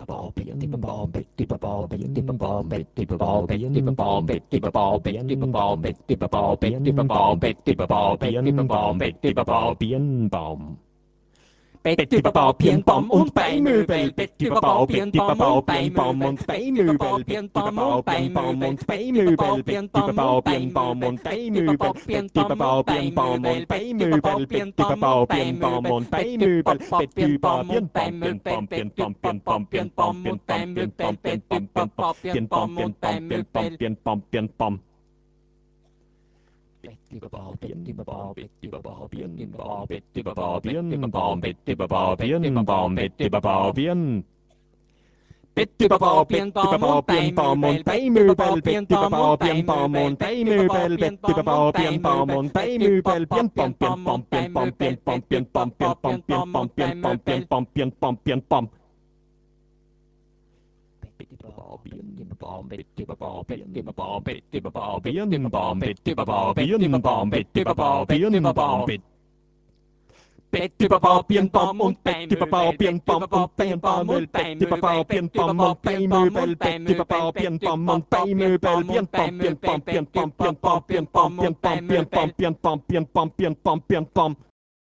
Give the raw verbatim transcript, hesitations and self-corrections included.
ball, bit the ball, bit the ball, bit the ball, bit the ball, bit the ball, bit the ball, bit the ball, bit the ball, bit the ball, bit the ball, bit the ball, bit the ball, Birnbaum. Bettüberbau, Birnbaum und Beimöbel, Bettüberbau, Birnbaum und Beimöbel, Bettüberbau, Birnbaum und Beimöbel, Bettüberbau, Birnbaum und Beimöbel, Bettüberbau, Birnbaum und Beimöbel, Bettüberbau, Birnbaum und Beimöbel, Bettüberbau, Birnbaum und Beimöbel, Bettüberbau, Birnbaum und Beimöbel, Bettüberbau, Birnbaum und Beimöbel. Bitty-ba-ball, bitty-ba-ball, bitty-ba-ball, bitty-ba-ball, bitty-ba-ball, bitty-ba-ball, bitty-ba-ball, bitty-ba-ball, bitty-ba-ball, bin. Bitty-ba-ball, Birnbaum und Beimöbel, Bettüberbau, Birnbaum und Beimöbel, Bettüberbau, Birnbaum und Beimöbel, Bettüberbau, Birnbaum und Beimöbel, Bettüberbau, Birnbaum und Beimöbel. Birnbaum. Bitty-ba-ball, bitty-ba-ball, bitty-ba-ball, bitty-ba-ball, bitty-ba-ball, bitty-ba-ball, bitty-ba-ball, bitty-ba-ball, bitty-ba-ball, bitty-ba-ball, bit. Bettüberbau, Birnbaum und Beimöbel, Bettüberbau, Birnbaum und Beimöbel, Bettüberbau, Birnbaum und Beimöbel, Bettüberbau, Birnbaum und Beimöbel, Bettüberbau, Birnbaum und Beimöbel. Birnbaum.